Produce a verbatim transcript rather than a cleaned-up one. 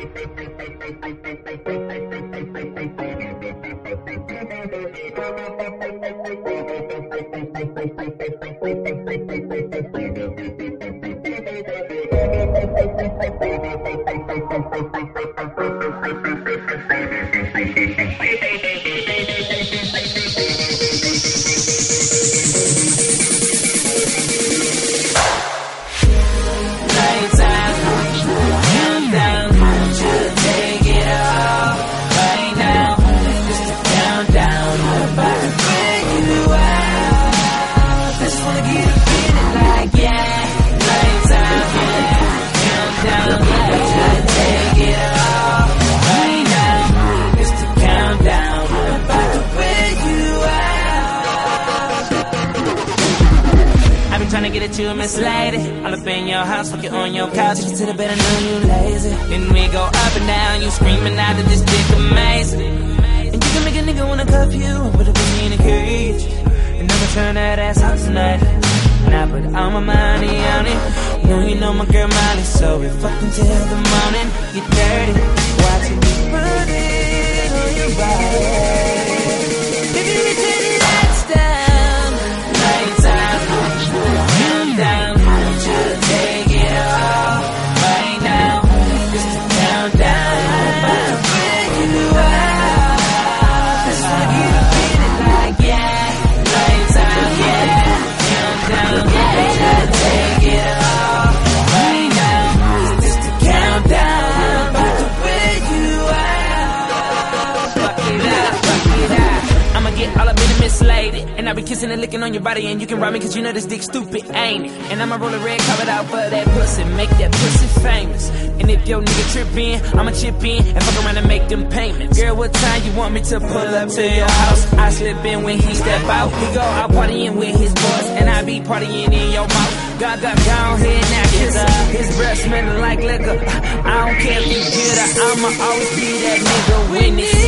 Tryna get at you, Miss Lady. All up in your house, fuck you on your couch. You to the bed and know you lazy. Then we go up and down, you screaming out that this dick amazing. And you can make a nigga wanna cuff you and put a pussy in a cage. And I'ma turn that ass out tonight. And I put all my money on it. You know you know my girl Molly, so we fuck until the morning. You dirty, watching me put it on your body. Baby, we turn the lights down, lights out. Down, just take it off right now. Just to count down, but bring you out. Just wanna get a feeling like yeah, lights out, yeah. Count down, just take it off right now. Just to count down, but to bring you out. Fuck it up, fuck it up. I'ma get all up in the Miss Lady. And I be kissing and licking on your body, and you can rob me cause you know this dick stupid, ain't it? And I'ma roll a red carpet out for that pussy, make that pussy famous. And if your nigga trip in, I'ma chip in and fuck around and make them payments. Girl, what time you want me to pull up to your house? I slip in when he step out. We go out partying with his boys, and I be partying in your mouth. God, God, go ahead now, kiss her. His breath smelling like liquor. I don't care if you get her, I'ma always be that nigga when it's